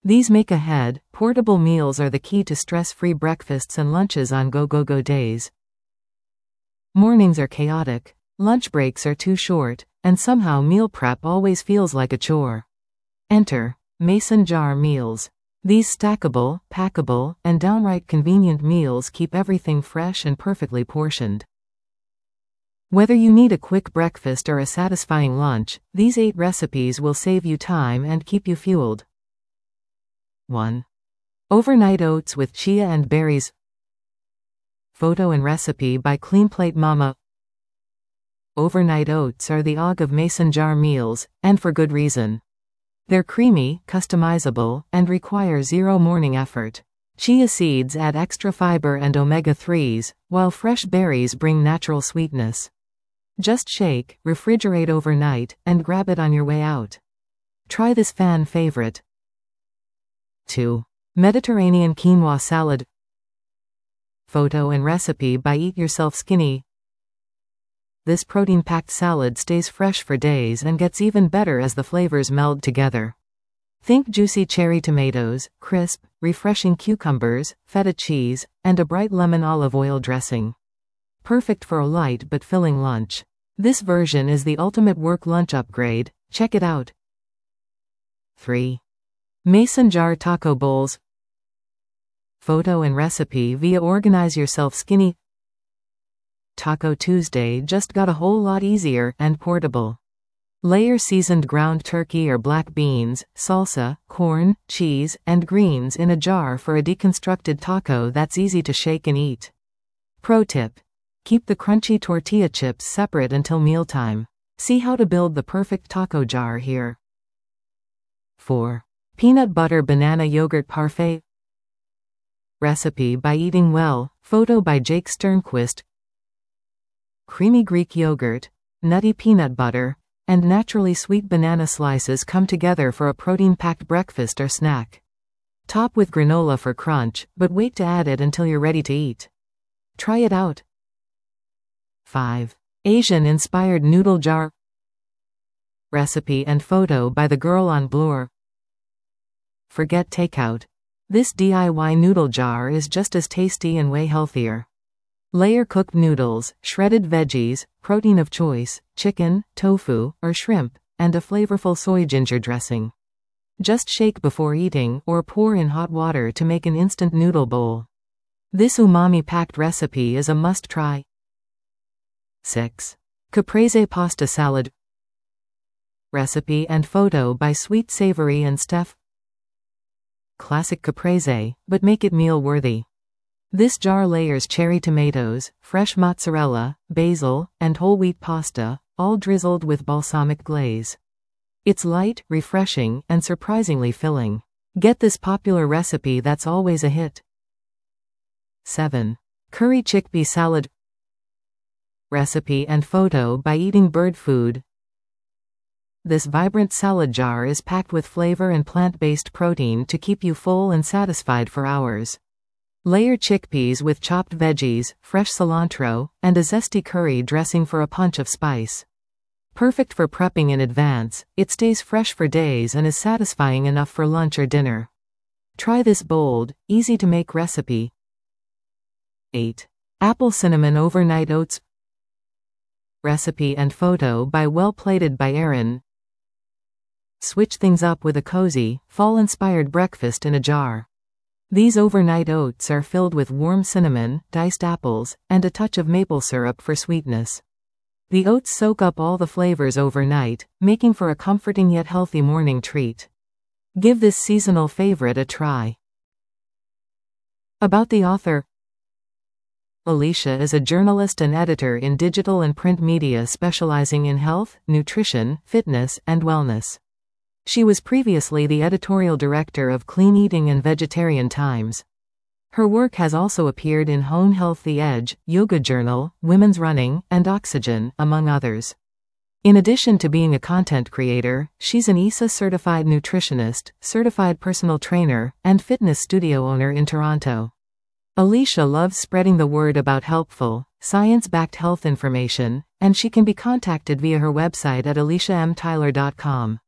These make ahead, portable meals are the key to stress-free breakfasts and lunches on go-go-go days. Mornings are chaotic, lunch breaks are too short, and somehow meal prep always feels like a chore. Enter Mason Jar Meals. These stackable, packable, and downright convenient meals keep everything fresh and perfectly portioned. Whether you need a quick breakfast or a satisfying lunch, these 8 recipes will save you time and keep you fueled. 1. Overnight oats with chia and berries. Photo and recipe by Clean Plate Mama. Overnight oats are the OG of Mason Jar Meals, and for good reason. They're creamy, customizable, and require zero morning effort. Chia seeds add extra fiber and omega-3s, while fresh berries bring natural sweetness. Just shake, refrigerate overnight, and grab it on your way out. Try this fan favorite. 2. Mediterranean Quinoa Salad. Photo and recipe by Eat Yourself Skinny. This protein-packed salad stays fresh for days and gets even better as the flavors meld together. Think juicy cherry tomatoes, crisp, refreshing cucumbers, feta cheese, and a bright lemon olive oil dressing. Perfect for a light but filling lunch. This version is the ultimate work-lunch upgrade. Check it out. 3. Mason Jar Taco Bowls. Photo and recipe via Organize Yourself Skinny. Taco Tuesday just got a whole lot easier and portable. Layer seasoned ground turkey or black beans, salsa, corn, cheese, and greens in a jar for a deconstructed taco that's easy to shake and eat. Pro tip: keep the crunchy tortilla chips separate until mealtime. See how to build the perfect taco jar here. 4. Peanut Butter Banana Yogurt Parfait. Recipe by Eating Well, photo by Jake Sternquist. Creamy Greek yogurt, nutty peanut butter, and naturally sweet banana slices come together for a protein-packed breakfast or snack. Top with granola for crunch, but wait to add it until you're ready to eat. Try it out. 5. Asian-inspired noodle jar. Recipe and photo by the girl on Blur. Forget takeout. This DIY noodle jar is just as tasty and way healthier. Layer cooked noodles, shredded veggies, protein of choice, chicken, tofu, or shrimp, and a flavorful soy ginger dressing. Just shake before eating or pour in hot water to make an instant noodle bowl. This umami-packed recipe is a must-try. 6. Caprese Pasta Salad. Recipe and photo by Sweet Savory and Steph. Classic caprese, but make it meal-worthy. This jar layers cherry tomatoes, fresh mozzarella, basil, and whole wheat pasta, all drizzled with balsamic glaze. It's light, refreshing, and surprisingly filling. Get this popular recipe that's always a hit. 7. Curry Chickpea Salad. Recipe and photo by Eating Bird Food. This vibrant salad jar is packed with flavor and plant-based protein to keep you full and satisfied for hours. Layer chickpeas with chopped veggies, fresh cilantro, and a zesty curry dressing for a punch of spice. Perfect for prepping in advance, it stays fresh for days and is satisfying enough for lunch or dinner. Try this bold, easy-to-make recipe. 8. Apple Cinnamon Overnight Oats. Recipe and photo by Well Plated by Erin. Switch things up with a cozy, fall-inspired breakfast in a jar. These overnight oats are filled with warm cinnamon, diced apples, and a touch of maple syrup for sweetness. The oats soak up all the flavors overnight, making for a comforting yet healthy morning treat. Give this seasonal favorite a try. About the author. Alicia is a journalist and editor in digital and print media specializing in health, nutrition, fitness, and wellness. She was previously the editorial director of Clean Eating and Vegetarian Times. Her work has also appeared in Hone Health, The Edge, Yoga Journal, Women's Running, and Oxygen, among others. In addition to being a content creator, she's an ISA-certified nutritionist, certified personal trainer, and fitness studio owner in Toronto. Alicia loves spreading the word about helpful, science-backed health information, and she can be contacted via her website at aliciamtyler.com.